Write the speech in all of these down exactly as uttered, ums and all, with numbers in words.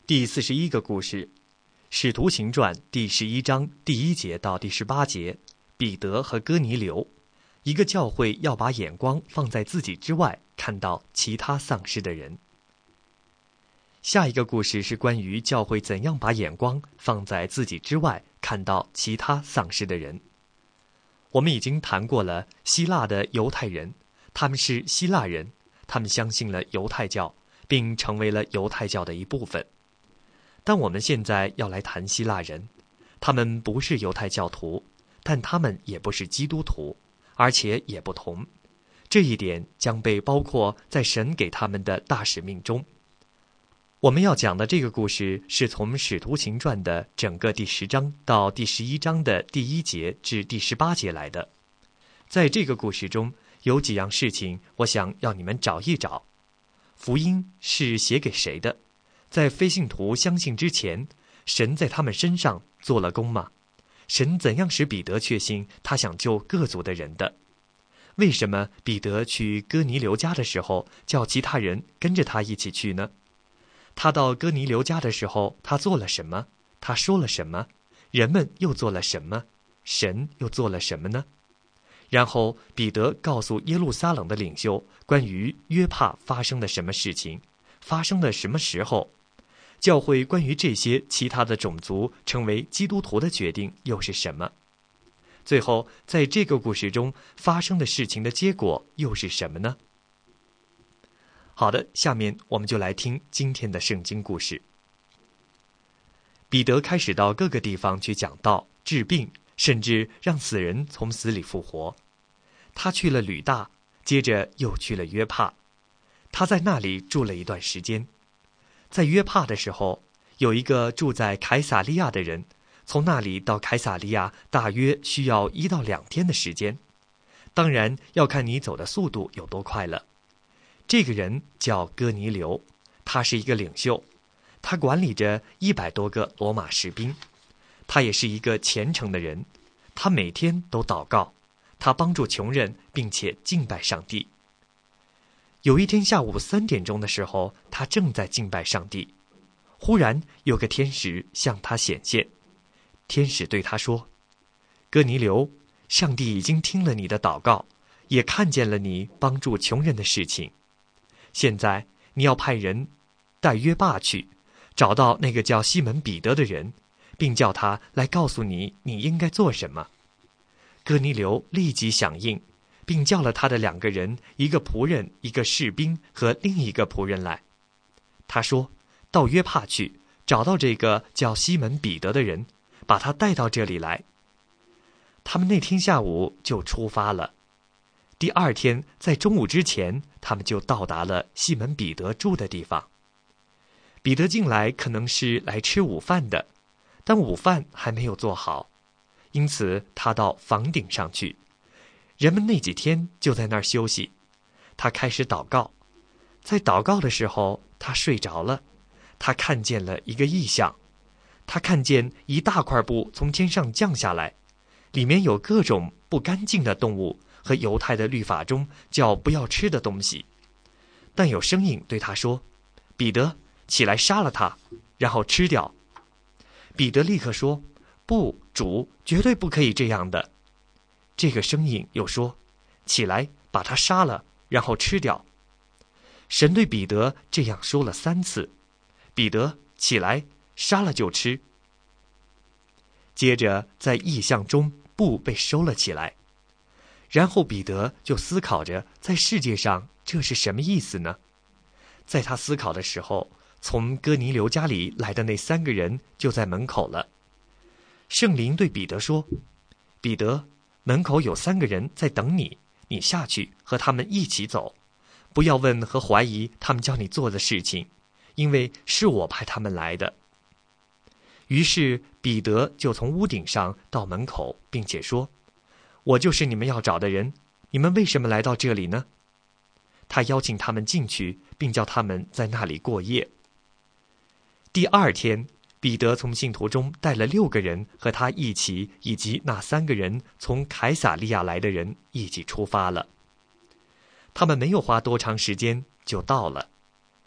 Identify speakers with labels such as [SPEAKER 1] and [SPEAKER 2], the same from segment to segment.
[SPEAKER 1] 第四十一个故事，《使徒行传》第十一章第一节到第十八节，彼得和哥尼流。一个教会要把眼光放在自己之外，看到其他丧失的人。下一个故事是关于教会怎样把眼光放在自己之外，看到其他丧失的人。我们已经谈过了希腊的犹太人，他们是希腊人，他们相信了犹太教，并成为了犹太教的一部分。但我们现在要来谈希腊人，他们不是犹太教徒，但他们也不是基督徒，而且也不同。这一点将被包括在神给他们的大使命中。我们要讲的这个故事是从《使徒行传》的整个第十章到第十一章的第一节至第十八节来的。在这个故事中，有几样事情，我想要你们找一找。福音是写给谁的？在非信徒相信之前，神在他们身上做了工吗？神怎样使彼得确信他想救各族的人的？为什么彼得去哥尼流家的时候，叫其他人跟着他一起去呢？他到哥尼流家的时候，他做了什么？他说了什么？人们又做了什么？神又做了什么呢？然后彼得告诉耶路撒冷的领袖关于约帕发生的什么事情，发生的什么时候，教会关于这些其他的种族成为基督徒的决定又是什么？最后在这个故事中发生的事情的结果又是什么呢？好的，下面我们就来听今天的圣经故事。彼得开始到各个地方去讲道、治病，甚至让死人从死里复活。他去了吕大，接着又去了约帕。他在那里住了一段时间。在约帕的时候，有一个住在凯撒利亚的人，从那里到凯撒利亚大约需要一到两天的时间，当然要看你走的速度有多快了。这个人叫哥尼流，他是一个领袖，他管理着一百多个罗马士兵，他也是一个虔诚的人，他每天都祷告，他帮助穷人，并且敬拜上帝。有一天下午三点钟的时候，他正在敬拜上帝，忽然有个天使向他显现。天使对他说：哥尼流，上帝已经听了你的祷告，也看见了你帮助穷人的事情。现在你要派人带约帕去，找到那个叫西门彼得的人，并叫他来告诉你你应该做什么。哥尼流立即响应，并叫了他的两个人，一个仆人，一个士兵和另一个仆人来。他说：到约帕去，找到这个叫西门彼得的人，把他带到这里来。他们那天下午就出发了。第二天在中午之前，他们就到达了西门彼得住的地方。彼得进来可能是来吃午饭的，但午饭还没有做好，因此他到房顶上去。人们那几天就在那儿休息。他开始祷告，在祷告的时候，他睡着了。他看见了一个异象，他看见一大块布从天上降下来，里面有各种不干净的动物和犹太的律法中叫不要吃的东西。但有声音对他说：彼得，起来杀了他，然后吃掉。彼得立刻说：不，主，绝对不可以这样的。这个声音又说：起来，把他杀了，然后吃掉。神对彼得这样说了三次：彼得，起来，杀了就吃。接着在异象中布被收了起来。然后彼得就思考着，在世界上这是什么意思呢？在他思考的时候，从哥尼流家里来的那三个人就在门口了。圣灵对彼得说：彼得，门口有三个人在等你，你下去和他们一起走，不要问和怀疑他们叫你做的事情，因为是我派他们来的。于是彼得就从屋顶上到门口，并且说：我就是你们要找的人，你们为什么来到这里呢？他邀请他们进去，并叫他们在那里过夜。第二天，彼得从信徒中带了六个人和他一起，以及那三个人从凯撒利亚来的人一起出发了。他们没有花多长时间就到了。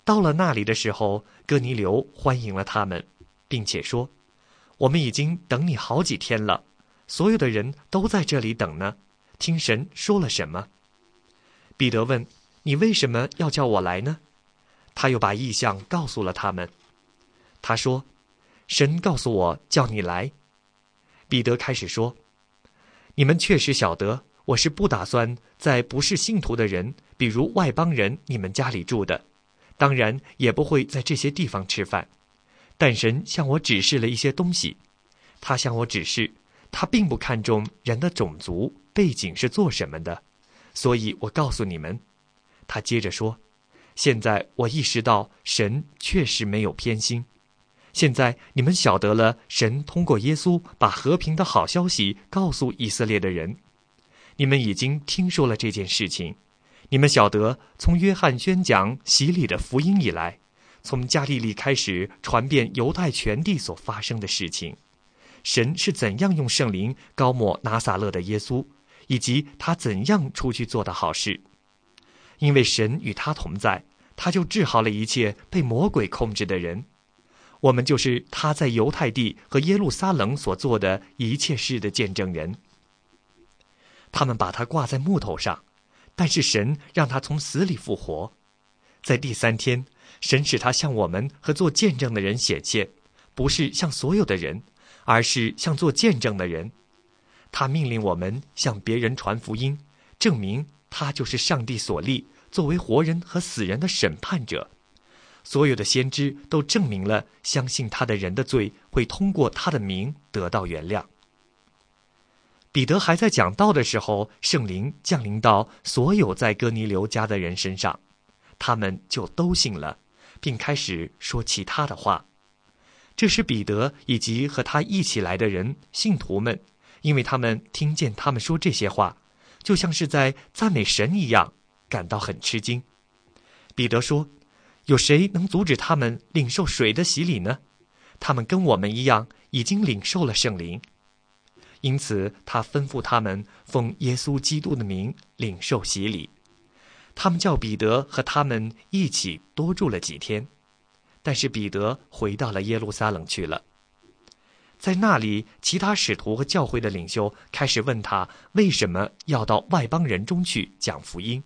[SPEAKER 1] 到了那里的时候，哥尼流欢迎了他们，并且说：“我们已经等你好几天了，所有的人都在这里等呢，听神说了什么。”彼得问：“你为什么要叫我来呢？”他又把异象告诉了他们。他说：“神告诉我叫你来。”彼得开始说：“你们确实晓得，我是不打算在不是信徒的人，比如外邦人，你们家里住的，当然也不会在这些地方吃饭。但神向我指示了一些东西，他向我指示，他并不看重人的种族背景是做什么的，所以我告诉你们。”他接着说：“现在我意识到神确实没有偏心。现在你们晓得了，神通过耶稣把和平的好消息告诉以色列的人。你们已经听说了这件事情。你们晓得，从约翰宣讲洗礼的福音以来，从加利利开始传遍犹太全地所发生的事情，神是怎样用圣灵膏抹拿撒勒的耶稣，以及他怎样出去做的好事。因为神与他同在，他就治好了一切被魔鬼控制的人。我们就是他在犹太地和耶路撒冷所做的一切事的见证人。他们把他挂在木头上，但是神让他从死里复活。在第三天，神使他向我们和做见证的人显现，不是向所有的人，而是向做见证的人。他命令我们向别人传福音，证明他就是上帝所立作为活人和死人的审判者。所有的先知都证明了相信他的人的罪会通过他的名得到原谅。彼得还在讲道的时候，圣灵降临到所有在哥尼流家的人身上，他们就都信了，并开始说其他的话。这使彼得以及和他一起来的人信徒们，因为他们听见他们说这些话，就像是在赞美神一样，感到很吃惊。彼得说：“有谁能阻止他们领受水的洗礼呢？他们跟我们一样，已经领受了圣灵。”因此他吩咐他们奉耶稣基督的名领受洗礼。他们叫彼得和他们一起多住了几天，但是彼得回到了耶路撒冷去了。在那里，其他使徒和教会的领袖开始问他为什么要到外邦人中去讲福音。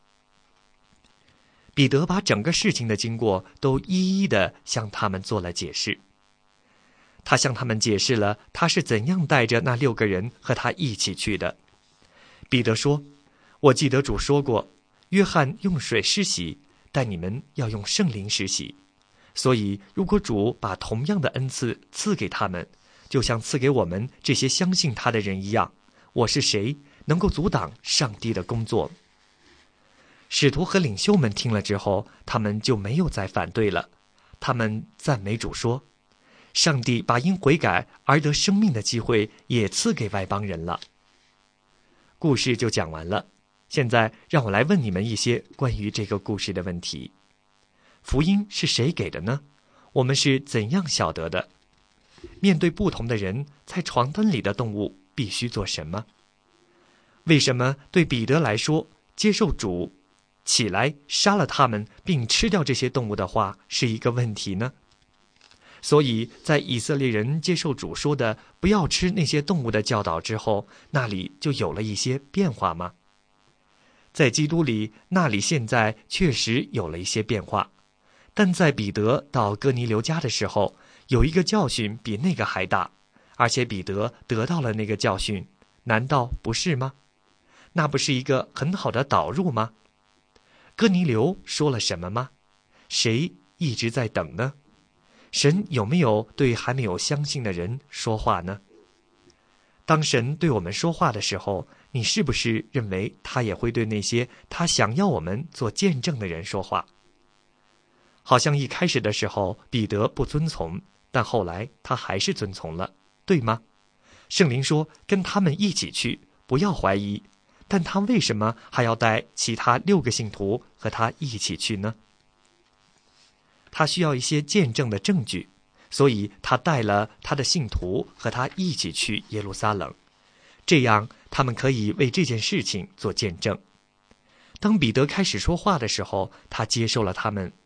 [SPEAKER 1] 彼得把整个事情的经过都一一地向他们做了解释。他向他们解释了他是怎样带着那六个人和他一起去的。彼得说：“我记得主说过，约翰用水施洗，但你们要用圣灵施洗。所以如果主把同样的恩赐赐给他们，就像赐给我们这些相信他的人一样，我是谁能够阻挡上帝的工作？”使徒和领袖们听了之后，他们就没有再反对了。他们赞美主说：“上帝把因悔改而得生命的机会也赐给外邦人了。”故事就讲完了。现在让我来问你们一些关于这个故事的问题。福音是谁给的呢？我们是怎样晓得的？面对不同的人，在床单里的动物必须做什么？为什么对彼得来说，接受主起来杀了他们并吃掉这些动物的话是一个问题呢？所以在以色列人接受主说的不要吃那些动物的教导之后，那里就有了一些变化吗？在基督里，那里现在确实有了一些变化，但在彼得到哥尼流家的时候，有一个教训比那个还大，而且彼得得到了那个教训，难道不是吗？那不是一个很好的导入吗？哥尼流说了什么吗？谁一直在等呢？神有没有对还没有相信的人说话呢？当神对我们说话的时候，你是不是认为他也会对那些他想要我们做见证的人说话？好像一开始的时候彼得不遵从，但后来他还是遵从了，对吗？圣灵说跟他们一起去，不要怀疑，但他为什么还要带其他六个信徒和他一起去呢？他需要一些见证的证据，所以他带了他的信徒和他一起去耶路撒冷，这样他们可以为这件事情做见证。当彼得开始说话的时候，他接受了他们，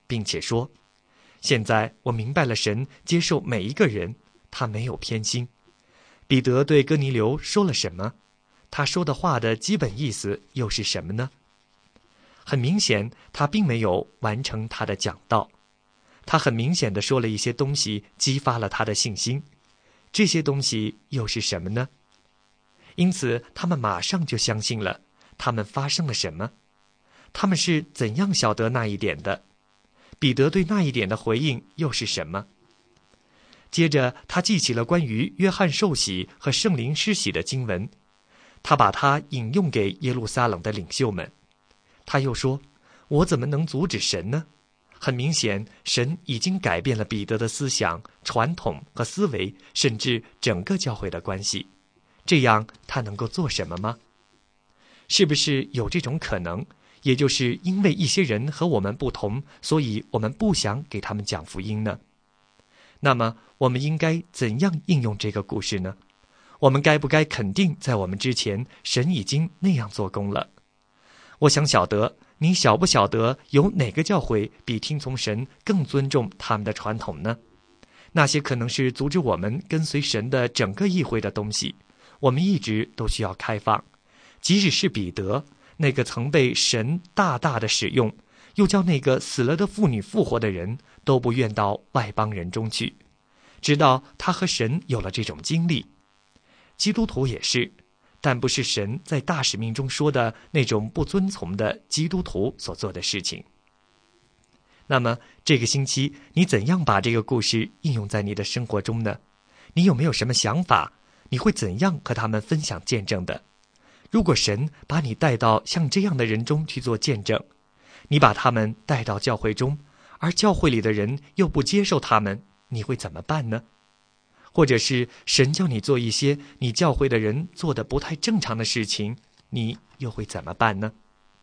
[SPEAKER 1] 并且说：现在我明白了，神接受每一个人，他没有偏心。彼得对哥尼流说了什么？他说的话的基本意思又是什么呢？很明显，他并没有完成他的讲道。他很明显地说了一些东西，激发了他的信心。这些东西又是什么呢？因此，他们马上就相信了。他们发生了什么？他们是怎样晓得那一点的？彼得对那一点的回应又是什么？接着，他记起了关于约翰受洗和圣灵施洗的经文，他把它引用给耶路撒冷的领袖们。他又说：我怎么能阻止神呢？很明显，神已经改变了彼得的思想、传统和思维，甚至整个教会的关系。这样，他能够做什么吗？是不是有这种可能？也就是因为一些人和我们不同，所以我们不想给他们讲福音呢？那么，我们应该怎样应用这个故事呢？我们该不该肯定，在我们之前，神已经那样做工了？我想晓得，你晓不晓得有哪个教会比听从神更尊重他们的传统呢？那些可能是阻止我们跟随神的整个议会的东西，我们一直都需要开放。即使是彼得，那个曾被神大大的使用，又叫那个死了的妇女复活的人，都不愿到外邦人中去，直到他和神有了这种经历。基督徒也是，但不是神在大使命中说的那种不遵从的基督徒所做的事情。那么这个星期你怎样把这个故事应用在你的生活中呢？你有没有什么想法？你会怎样和他们分享见证的？如果神把你带到像这样的人中去做见证，你把他们带到教会中，而教会里的人又不接受他们，你会怎么办呢？或者是神叫你做一些你教会的人做的不太正常的事情，你又会怎么办呢？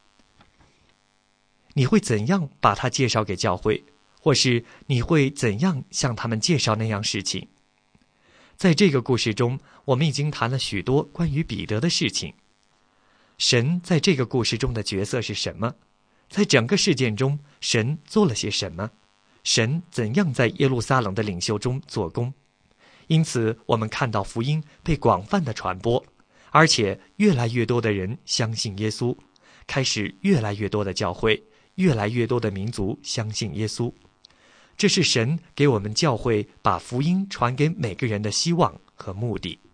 [SPEAKER 1] 你会怎样把他介绍给教会，或是你会怎样向他们介绍那样事情？在这个故事中，我们已经谈了许多关于彼得的事情。神在这个故事中的角色是什么？在整个事件中，神做了些什么？神怎样在耶路撒冷的领袖中做工？因此，我们看到福音被广泛的传播，而且越来越多的人相信耶稣，开始越来越多的教会，越来越多的民族相信耶稣。这是神给我们教会把福音传给每个人的希望和目的。